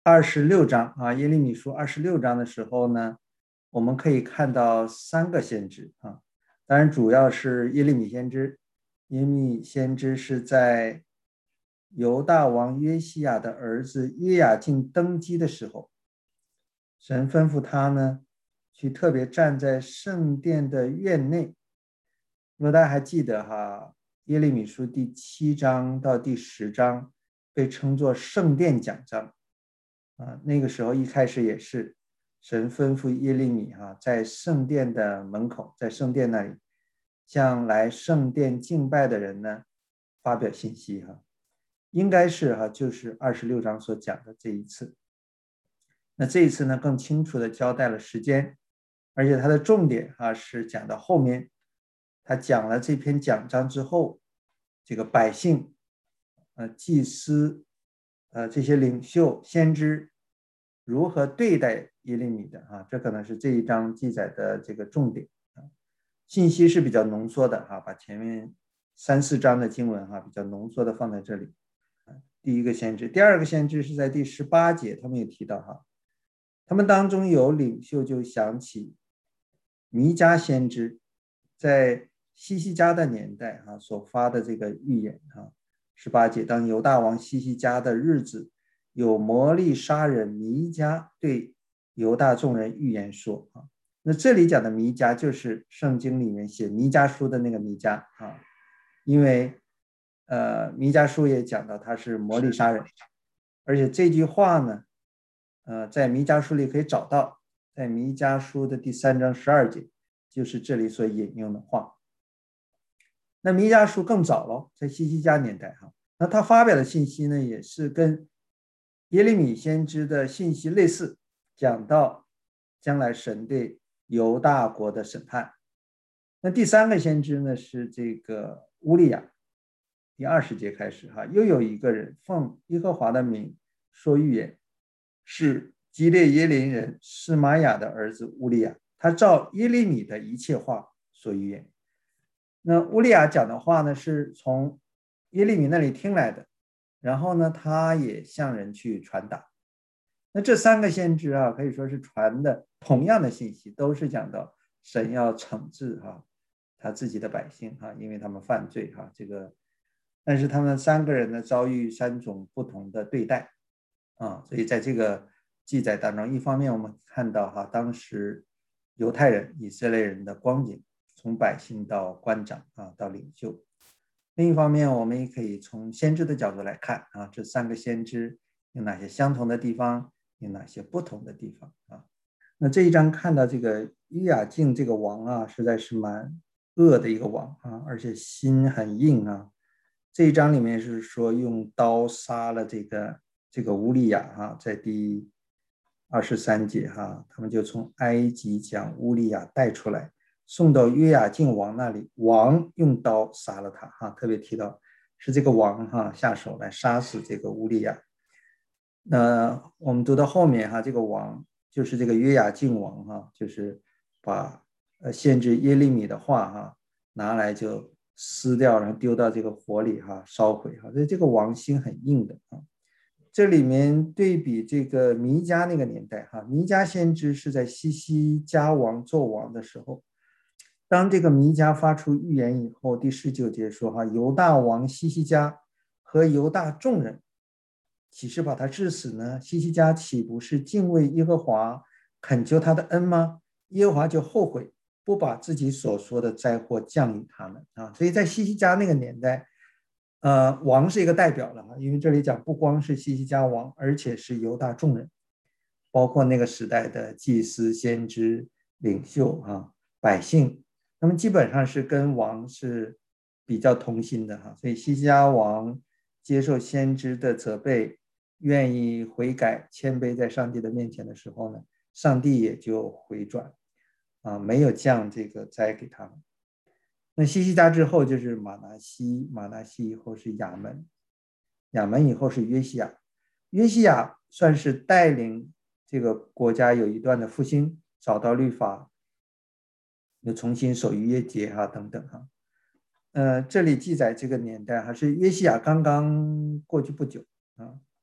26章啊，耶利米书26章的时候呢，我们可以看到3个先知啊，当然主要是耶利米先知。耶利米先知是在犹大王约西亚的儿子约雅敬登基的时候，神吩咐他呢，去特别站在圣殿的院内。如果大家还记得哈，耶利米书第7章到第10章被称作圣殿讲章啊，那个时候一开始也是神吩咐耶利米在圣殿的门口，在圣殿那里向来圣殿敬拜的人呢发表信息应该是就是26章所讲的这一次。那这一次呢，更清楚的交代了时间，而且它的重点是讲到后面，他讲了这篇讲章之后，这个百姓、祭司、这些领袖、先知如何对待耶利米的这可能是这一章记载的这个重点信息是比较浓缩的把前面3、4章的经文比较浓缩的放在这里。第一个先知，第二个先知是在第18节，他们也提到他们当中有领袖就想起弥迦先知在西西家的年代所发的这个预言18节，当犹大王西西家的日子，有魔力杀人弥迦对犹大众人预言说那这里讲的弥迦就是圣经里面写弥迦书的那个弥迦因为弥迦书也讲到他是魔力杀人，而且这句话呢在弥迦书里可以找到，在弥迦书的第3章12节，就是这里所引用的话。那弥迦书更早了，在西西家年代那他发表的信息呢，也是跟耶利米先知的信息类似，讲到将来神对犹大国的审判。那第3个先知呢，是这个乌利亚，第20节开始又有一个人奉耶和华的名说预言，是基列耶林人示玛雅的儿子乌利亚，他照耶利米的一切话说预言。那乌利亚讲的话呢，是从耶利米那里听来的，然后呢，他也向人去传达。那这3个先知可以说是传的同样的信息，都是讲到神要惩治他自己的百姓因为他们犯罪这个，但是他们3个人呢遭遇3种不同的对待所以在这个记载当中，一方面我们看到当时犹太人、以色列人的光景，从百姓到官长到领袖。另一方面，我们也可以从先知的角度来看这3个先知有哪些相同的地方，有哪些不同的地方那这一章看到这个约雅敬这个王实在是蛮恶的一个王而且心很硬这一章里面是说用刀杀了这个乌利亚在第23节他们就从埃及将乌利亚带出来，送到约雅敬王那里，王用刀杀了他特别提到是这个王下手来杀死这个乌利亚。那我们读到后面这个王就是这个约雅敬王就是把先知耶利米的话拿来就撕掉，然后丢到这个火里烧毁所以这个王心很硬的这里面对比这个弥迦那个年代弥迦先知是在西西家王纣王的时候，当这个弥迦发出预言以后，第19节说犹大王西西家和犹大众人岂是把他治死呢？西西家岂不是敬畏耶和华，恳求他的恩吗？耶和华就后悔，不把自己所说的灾祸降于他们所以在西西家那个年代王是一个代表了因为这里讲不光是西西家王，而且是犹大众人，包括那个时代的祭司、先知、领袖百姓，他们基本上是跟王是比较同心的所以西西家王接受先知的责备，愿意悔改谦卑在上帝的面前的时候呢，上帝也就回转没有降这个灾给他们。那西西家之后就是马拿西，马拿西以后是亚门，亚门以后是约西亚，约西亚算是带领这个国家有一段的复兴，找到律法，又重新守逾越节等等这里记载这个年代是约西亚刚刚过去不久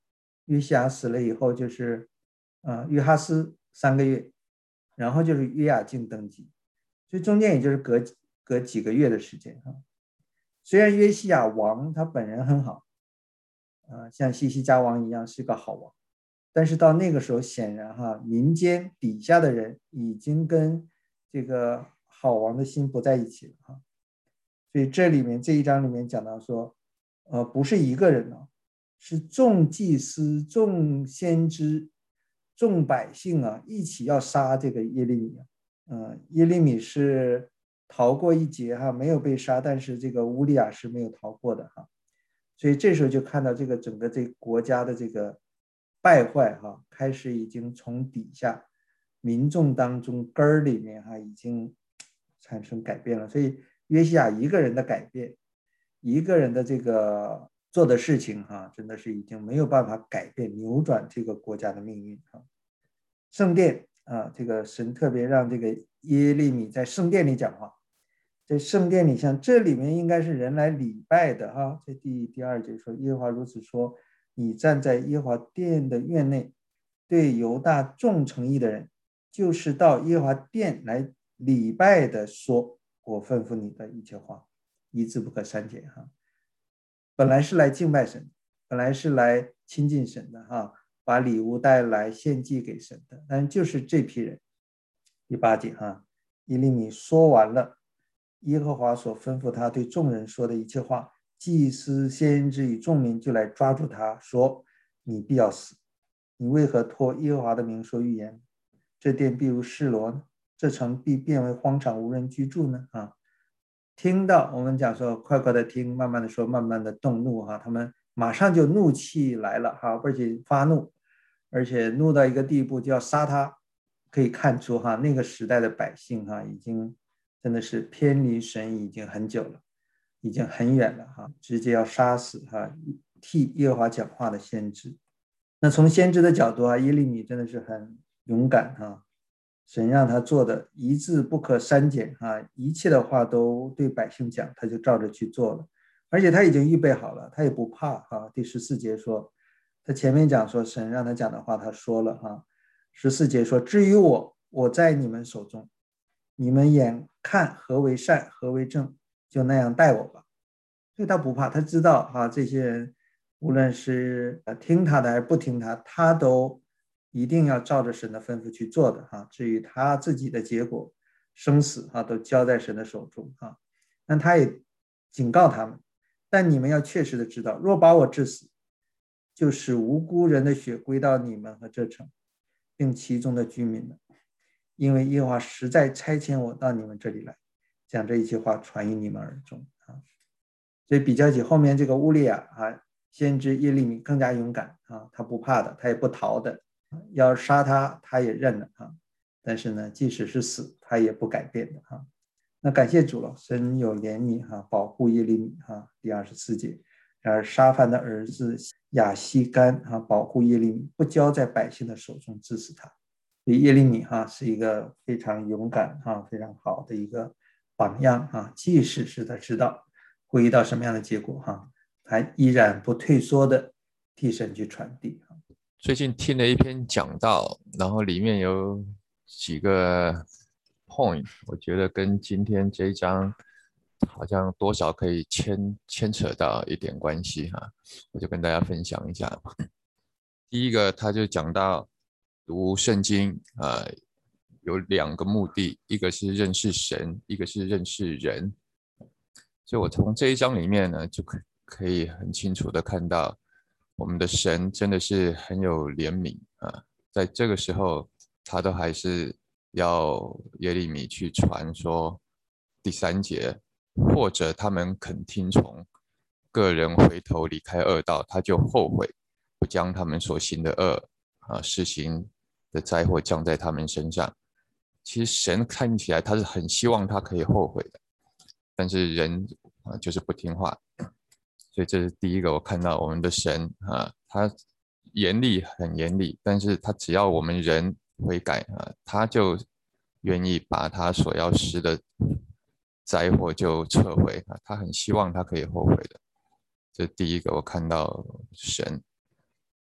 约西亚死了以后就是约哈斯3个月，然后就是约雅敬登基，所以中间也就是隔几个月的时间哈。虽然约西亚王他本人很好，像西西家王一样是个好王，但是到那个时候显然哈，民间底下的人已经跟这个好王的心不在一起了哈。所以这里面这一章里面讲到说，不是一个人呢，是众祭司、众先知、众百姓啊，一起要杀这个耶利米。耶利米是逃过一劫哈，没有被杀，但是这个乌利亚是没有逃过的哈。所以这时候就看到这个整个这个国家的这个败坏哈，开始已经从底下民众当中根儿里面哈，已经产生改变了。所以约西亚一个人的改变，一个人的这个做的事情哈，真的是已经没有办法改变扭转这个国家的命运哈。圣殿这个神特别让这个耶利米在圣殿里讲话，在圣殿里，像这里面应该是人来礼拜的哈。这第二节说，耶和华如此说：你站在耶和华殿的院内，对犹大众诚意的人，就是到耶和华殿来礼拜的说，我吩咐你的一切话，一字不可删减哈。本来是来敬拜神，本来是来亲近神的哈，把礼物带来献祭给神的，但就是这批人。第8节哈，耶利米说完了耶和华所吩咐他对众人说的一切话，祭司、先知与众民就来抓住他说：你必要死，你为何托耶和华的名说预言？这殿必如示罗呢？这城必变为荒场，无人居住呢？听到我们讲说，快快的听，慢慢的说，慢慢的动怒哈，他们马上就怒气来了哈，而且发怒，而且怒到一个地步就要杀他。可以看出哈，那个时代的百姓哈，已经真的是偏离神已经很久了，已经很远了哈，直接要杀死哈替耶和华讲话的先知。那从先知的角度耶利米真的是很勇敢哈，神让他做的一字不可删减一切的话都对百姓讲，他就照着去做了，而且他已经预备好了，他也不怕第14节说，他前面讲说神让他讲的话他说了14节说，至于我在你们手中，你们眼看何为善何为正，就那样待我吧。所以他不怕，他知道这些人无论是听他的还是不听他，他都一定要照着神的吩咐去做的至于他自己的结果生死都交在神的手中那他也警告他们，但你们要确实的知道，若把我治死，就使无辜人的血归到你们和这城并其中的居民了，因为耶和华实在差遣我到你们这里来，将这一切话传于你们耳中所以比较起后面这个乌利亚先知耶利米更加勇敢他不怕的，他也不逃的，要杀他他也认了但是呢，即使是死，他也不改变的那感谢主了，神有怜悯保护耶利米第24节。然而沙番的儿子亚西干保护耶利米，不交在百姓的手中，治死他。所以耶利米是一个非常勇敢非常好的一个榜样即使是他知道会遇到什么样的结果他依然不退缩的替神去传递最近听了一篇讲道，然后里面有几个 point， 我觉得跟今天这一章好像多少可以牵扯到一点关系我就跟大家分享一下。第一个，他就讲到读圣经有2个目的，一个是认识神，一个是认识人。所以我从这一章里面呢，就可以很清楚的看到，我们的神真的是很有怜悯在这个时候，他都还是要耶利米去传说第3节，或者他们肯听从，个人回头离开恶道，他就后悔，不将他们所行的恶施行的灾祸降在他们身上。其实神看起来他是很希望他可以后悔的，但是人就是不听话，所以这是第一个我看到我们的神他严厉很严厉，但是他只要我们人悔改他就愿意把他所要施的灾祸就撤回他很希望他可以后悔的。这是第一个我看到神。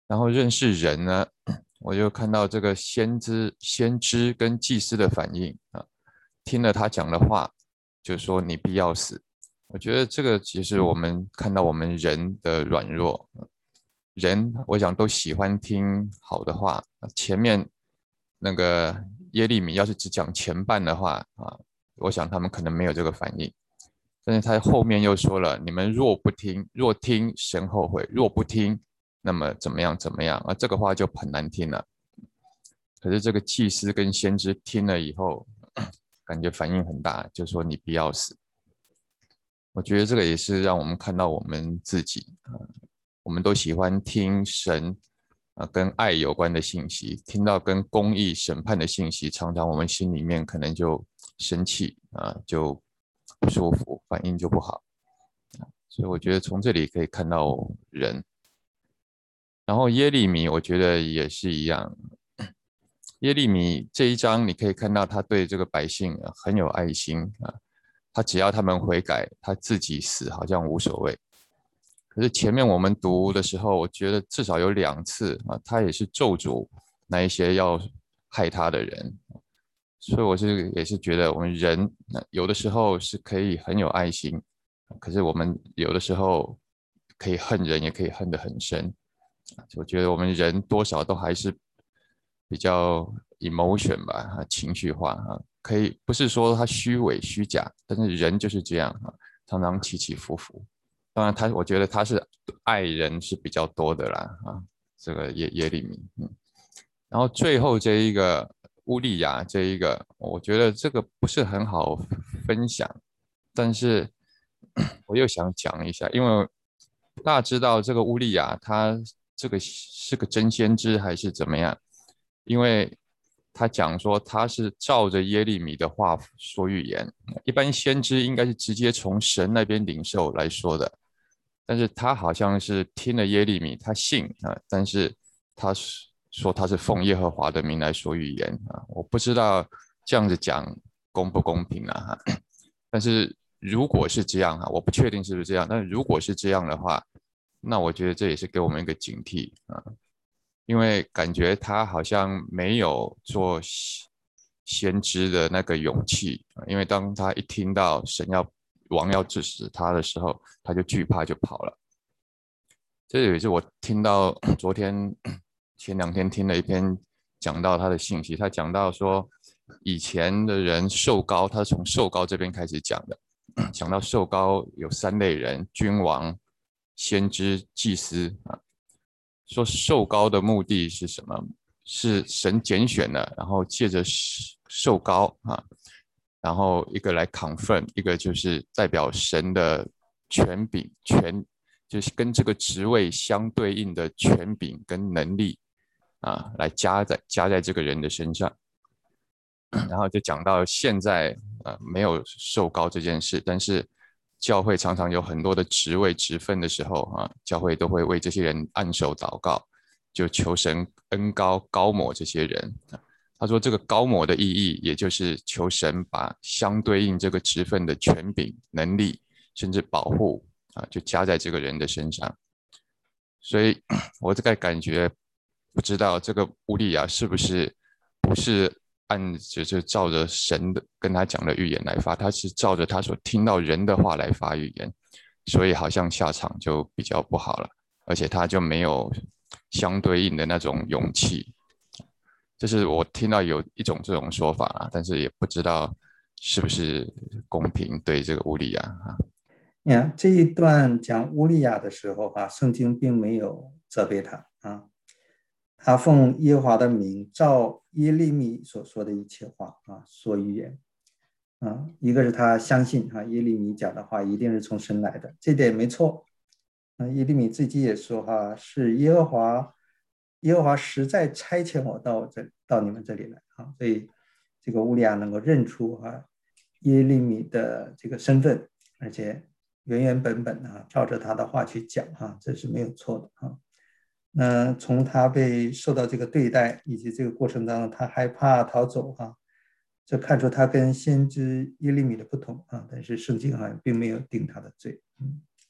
然后认识人呢，我就看到这个先知跟祭司的反应啊，听了他讲的话，就说你必要死。我觉得这个其实我们看到我们人的软弱，人我想都喜欢听好的话。前面那个耶利米要是只讲前半的话啊，我想他们可能没有这个反应。但是他后面又说了，你们若不听，若听神后悔，若不听，那么怎么样怎么样啊？这个话就很难听了。可是这个祭司跟先知听了以后，感觉反应很大，就说你必要死。我觉得这个也是让我们看到我们自己啊，我们都喜欢听神跟爱有关的信息，听到跟公义审判的信息，常常我们心里面可能就生气啊，就不舒服，反应就不好。所以我觉得从这里可以看到人。然后耶利米，我觉得也是一样。耶利米这一章，你可以看到他对这个百姓很有爱心啊，他只要他们悔改，他自己死好像无所谓。可是前面我们读的时候，我觉得至少有2次啊，他也是咒诅那一些要害他的人。所以也是觉得我们人有的时候是可以很有爱心，可是我们有的时候可以恨人，也可以恨得很深。我觉得我们人多少都还是比较 emotion 吧，情绪化啊，可以不是说他虚伪虚假，但是人就是这样啊，常常起起伏伏。当然我觉得他是爱人是比较多的啦啊，这个耶利米，然后最后这一个乌利亚这一个，我觉得这个不是很好分享，但是我又想讲一下，因为大家知道这个乌利亚他这个是个真先知还是怎么样？因为他讲说他是照着耶利米的话说预言，一般先知应该是直接从神那边领受来说的，但是他好像是听了耶利米，他信啊，但是他说他是奉耶和华的名来说预言啊，我不知道这样子讲公不公平啊，但是如果是这样啊，我不确定是不是这样，但如果是这样的话，那我觉得这也是给我们一个警惕啊，因为感觉他好像没有做先知的那个勇气，因为当他一听到王要治死他的时候，他就惧怕就跑了。这也是我听到昨天前2天听了一篇讲到他的信息，他讲到说以前的人受膏，他从受膏这边开始讲的，讲到受膏有3类人：君王、先知、祭司啊。说受膏的目的是什么？是神拣选的，然后借着受膏啊，然后一个来 confirm，一个就是代表神的权柄，就是跟这个职位相对应的权柄跟能力啊，来加在这个人的身上。然后就讲到现在没有受膏这件事，但是教会常常有很多的职位职分的时候啊，教会都会为这些人按手祷告，就求神恩高抹这些人。他说这个高抹的意义，也就是求神把相对应这个职分的权柄、能力，甚至保护啊，就加在这个人的身上。所以我这个感觉，不知道这个乌利亚是不是就是照着神的跟他讲的预言来发，他是照着他所听到人的话来发预言，所以好像下场就比较不好了，而且他就没有相对应的那种勇气。这是我听到有一种这种说法啦，但是也不知道是不是公平对这个乌利亚啊。 你看这一段讲乌利亚的时候啊，圣经并没有责备他啊，他奉耶和华的名，照耶利米所说的一切话啊说预言啊，一个是他相信啊耶利米讲的话一定是从神来的，这点没错。耶利米自己也说哈，是耶和华实在差遣我到你们这里来啊，所以这个乌利亚能够认出耶利米的这个身份，而且原原本本照着他的话去讲这是没有错的啊。那从他被受到这个对待以及这个过程当中，他害怕逃走这看出他跟先知耶利米的不同但是圣经好像并没有定他的罪。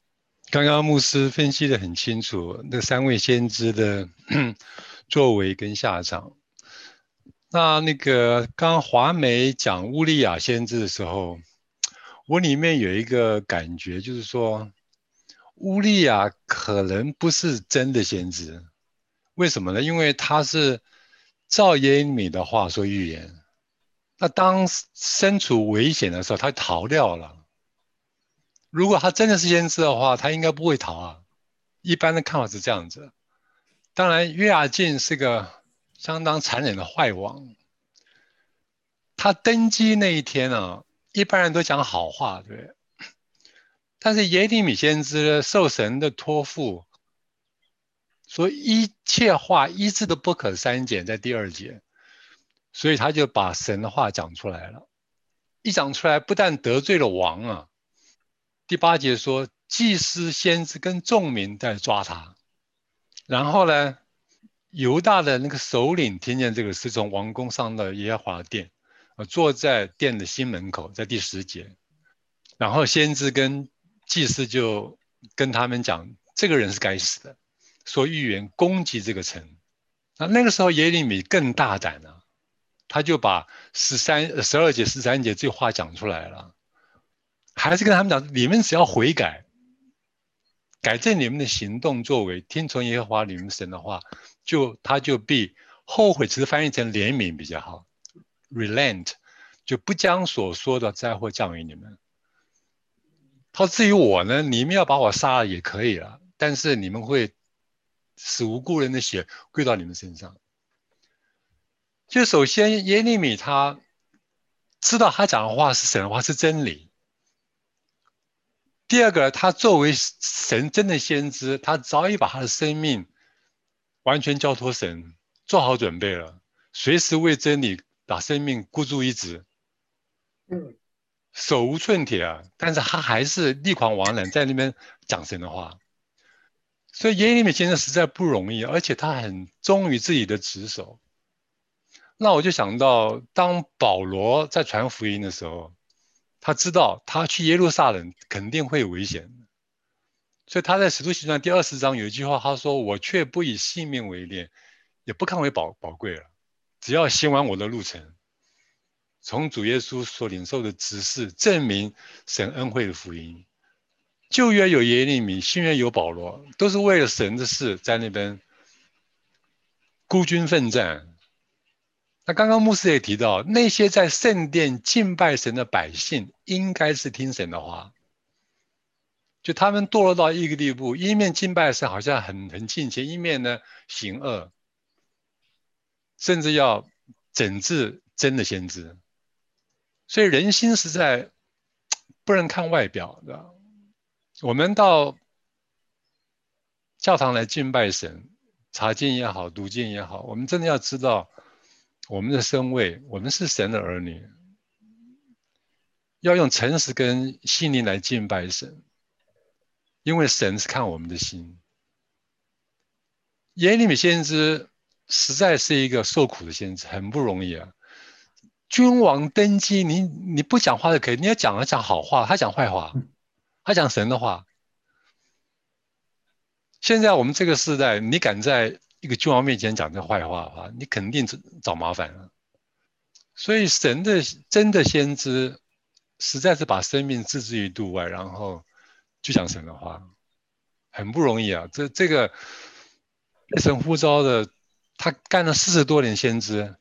刚刚牧师分析得很清楚，那三位先知的作为跟下场。那个刚华梅讲乌利亚先知的时候，我里面有一个感觉，就是说乌利亚可能不是真的先知，为什么呢？因为他是照耶利米的话说预言，那当身处危险的时候，他逃掉了。如果他真的是先知的话，他应该不会逃啊。一般的看法是这样子。当然，约雅敬是个相当残忍的坏王。他登基那一天啊，一般人都讲好话，对不对？但是耶利米先知受神的托付，说一切话一字都不可删减，在第2节，所以他就把神的话讲出来了。一讲出来，不但得罪了王啊，第8节说祭司、先知跟众民在抓他，然后呢，犹大的那个首领听见这个事，从王宫上到耶和华殿，坐在殿的新门口，在第10节。然后先知跟祭司就跟他们讲，这个人是该死的，说预言攻击这个城。那个时候耶利米更大胆了，他就把12节、13节这话讲出来了，还是跟他们讲，你们只要悔改，改正你们的行动作为，听从耶和华你们神的话，他就必后悔，其实翻译成怜悯比较好 ，relent， 就不将所说的灾祸降于你们。他至于我呢，你们要把我杀了也可以了，但是你们会使无辜人的血归到你们身上。就首先耶利米他知道他讲的话是神的话，是真理。第二个，他作为神真的先知，他早已把他的生命完全交托神，做好准备了，随时为真理把生命孤注一掷，手无寸铁啊！但是他还是力狂妄懒，在那边讲神的话。所以耶利米先生实在不容易，而且他很忠于自己的职守。那我就想到，当保罗在传福音的时候，他知道他去耶路撒冷肯定会危险的，所以他在使徒行传第20章有一句话，他说：“我却不以性命为念，也不看为宝贵了，只要行完我的路程，从主耶稣所领受的指示，证明神恩惠的福音。”旧约有耶利米，新约有保罗，都是为了神的事在那边孤军奋战。那刚刚牧师也提到，那些在圣殿敬拜神的百姓，应该是听神的话。就他们堕落到一个地步，一面敬拜神好像很敬虔，一面呢行恶，甚至要整治真的先知。所以人心实在不能看外表的。我们到教堂来敬拜神，查经也好，读经也好，我们真的要知道我们的身位，我们是神的儿女，要用诚实跟心灵来敬拜神，因为神是看我们的心。耶利米先知实在是一个受苦的先知，很不容易啊。君王登基，你不讲话就可以，你要讲好话，他讲坏话，他讲神的话。现在我们这个时代，你敢在一个君王面前讲这坏话的话，你肯定找麻烦了。所以神的真的先知，实在是把生命置之于度外，然后就讲神的话，很不容易啊。这个被神呼召的，他干了40多年先知，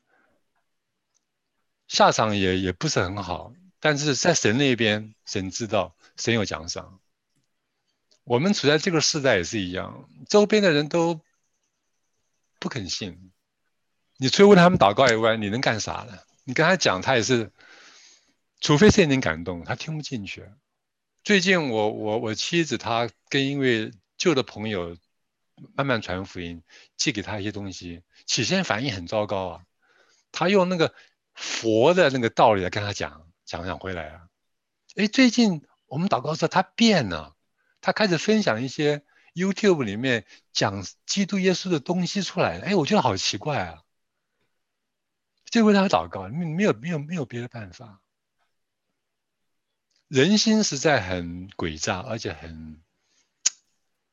下场也不是很好。但是在神那边，神知道，神有奖赏。我们处在这个时代也是一样，周边的人都不肯信，你除了为他们祷告以外，你能干啥呢？你跟他讲，他也是，除非是你感动，他听不进去。最近我妻子她跟一位旧的朋友慢慢传福音，寄给他一些东西，起先反应很糟糕啊。他用那个佛的那个道理来跟他讲回来啊。哎，最近我们祷告的时候，他变了，他开始分享一些 YouTube 里面讲基督耶稣的东西出来了。哎，我觉得好奇怪啊。就为他祷告，没有别的办法。人心实在很诡诈，而且很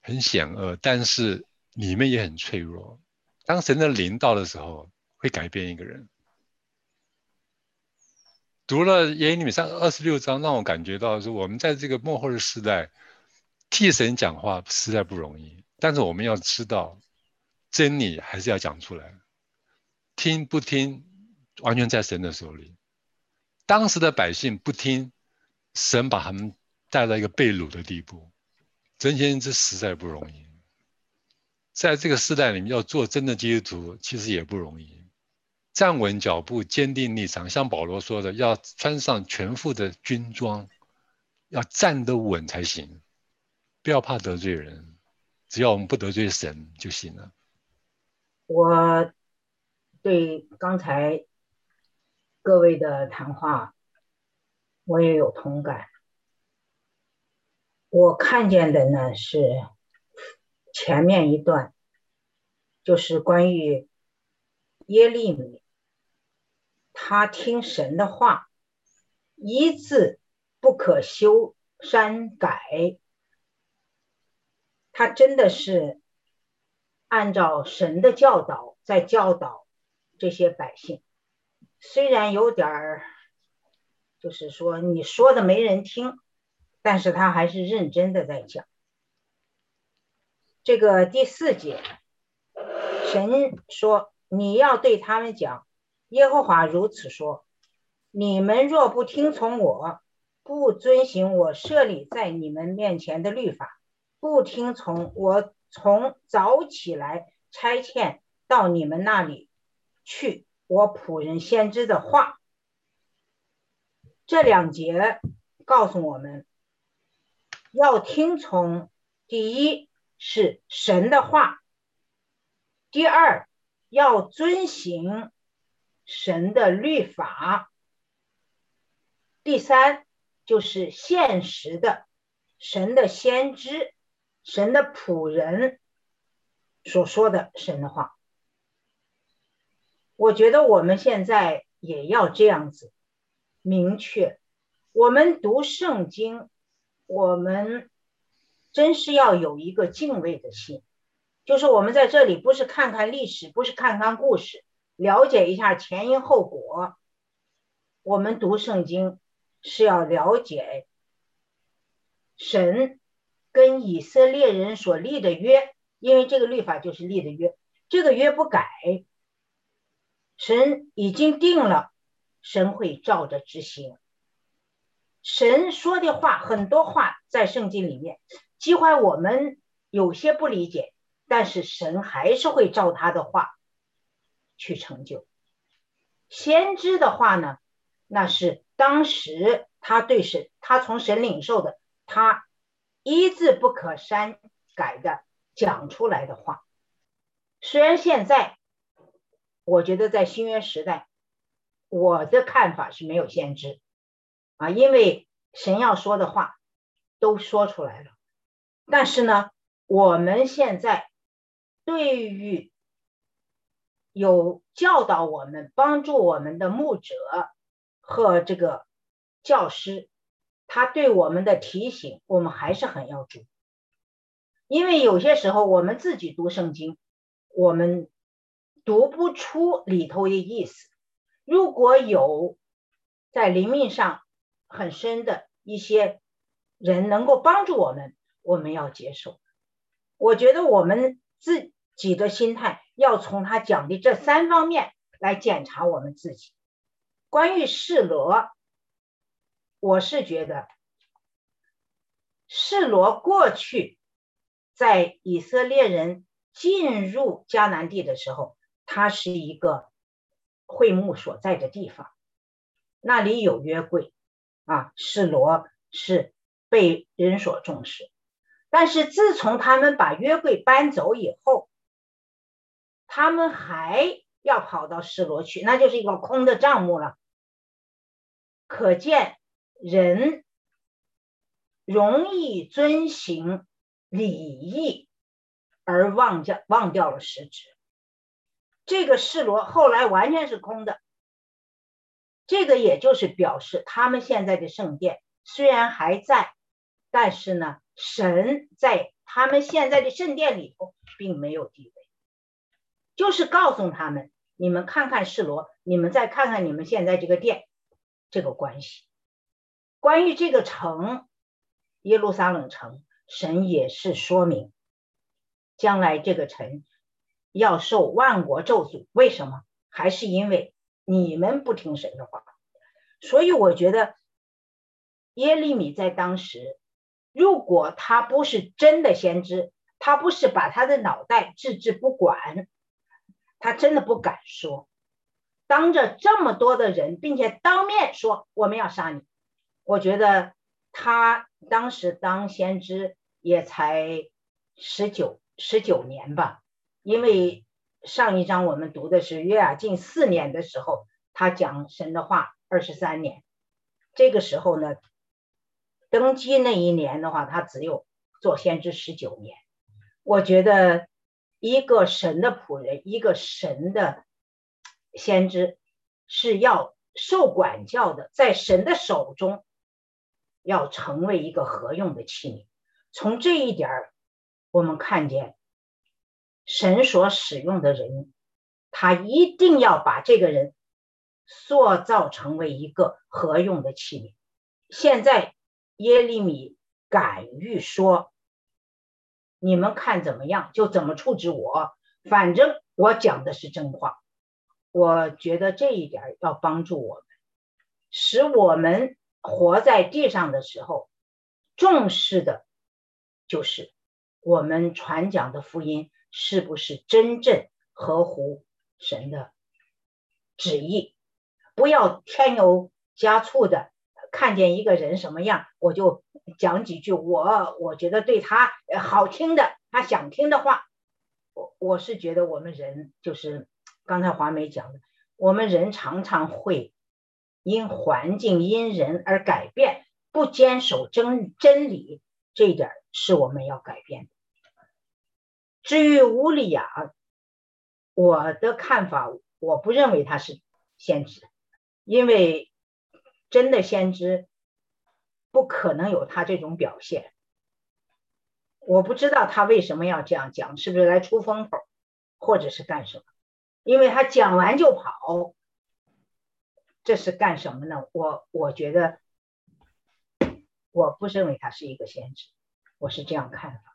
很险恶，但是里面也很脆弱。当神的灵到的时候，会改变一个人。读了耶利米26章，让我感觉到说，我们在这个末后的时代，替神讲话实在不容易。但是我们要知道，真理还是要讲出来，听不听，完全在神的手里。当时的百姓不听，神把他们带到一个被掳的地步。真先知实在不容易，在这个时代里面，要做真的基督徒，其实也不容易。站稳脚步，坚定立场，像保罗说的，要穿上全副的军装，要站得稳才行。不要怕得罪人，只要我们不得罪神就行了。 我对刚才各位的谈话，我也有同感。我看见的呢是前面一段，就是关于耶利米，他听神的话，一字不可修删改，他真的是按照神的教导在教导这些百姓。虽然有点就是说你说的没人听，但是他还是认真的在讲。这个第4节，神说，你要对他们讲，耶和华如此说，你们若不听从我，不遵行我设立在你们面前的律法，不听从我从早起来差遣到你们那里去我仆人先知的话。这2节告诉我们，要听从，第一是神的话，第二要遵行神的律法，第三就是现实的神的先知、神的仆人所说的神的话。我觉得我们现在也要这样子明确，我们读圣经，我们真是要有一个敬畏的心，就是我们在这里不是看看历史，不是看看故事，了解一下前因后果。我们读圣经是要了解神跟以色列人所立的约，因为这个律法就是立的约，这个约不改，神已经定了，神会照着执行。神说的话，很多话在圣经里面，尽管我们有些不理解，但是神还是会照他的话去成就。先知的话呢，那是当时他从神领受的，他一字不可删改的讲出来的话。虽然现在我觉得在新约时代，我的看法是没有先知啊，因为神要说的话都说出来了。但是呢，我们现在对于有教导我们、帮助我们的牧者和这个教师，他对我们的提醒，我们还是很要注意。因为有些时候我们自己读圣经，我们读不出里头的意思。如果有在灵命上很深的一些人能够帮助我们，我们要接受。我觉得我们自己的心态要从他讲的这3方面来检查我们自己。关于示罗，我是觉得示罗过去在以色列人进入迦南地的时候，它是一个会幕所在的地方，那里有约柜啊，示罗是被人所重视。但是自从他们把约柜搬走以后，他们还要跑到示罗去，那就是一个空的帐幕了。可见人容易遵行礼仪而忘掉了实质。这个示罗后来完全是空的，这个也就是表示他们现在的圣殿虽然还在， 但是呢，神在他们现在的圣殿里头并没有地位，就是告诉他们，你们看看示罗，你们再看看你们现在这个殿，这个关系。关于这个城，耶路撒冷城，神也是说明，将来这个城要受万国咒诅，为什么？还是因为你们不听神的话。所以我觉得耶利米在当时，如果他不是真的先知，他不是把他的脑袋置之不管，他真的不敢说，当着这么多的人，并且当面说我们要杀你。我觉得他当时当先知也才19年吧，因为上一章我们读的是约雅敬4年的时候，他讲神的话23年。这个时候呢，登基那一年的话，他只有做先知19年。我觉得一个神的仆人，一个神的先知是要受管教的，在神的手中要成为一个合用的器皿。从这一点我们看见神所使用的人，他一定要把这个人塑造成为一个合用的器皿。现在耶利米敢于说，你们看怎么样就怎么处置我，反正我讲的是真话。我觉得这一点要帮助我们，使我们活在地上的时候，重视的就是我们传讲的福音是不是真正合乎神的旨意，不要添油加醋的看见一个人什么样我就讲几句我觉得对他好听的，他想听的话。我是觉得我们人就是刚才华美讲的，我们人常常会因环境因人而改变，不坚守真理，这一点是我们要改变的。至于乌利亚，我的看法，我不认为他是先知，因为真的先知不可能有他这种表现。我不知道他为什么要这样讲，是不是来出风头，或者是干什么？因为他讲完就跑，这是干什么呢？我觉得我不认为他是一个先知，我是这样看法。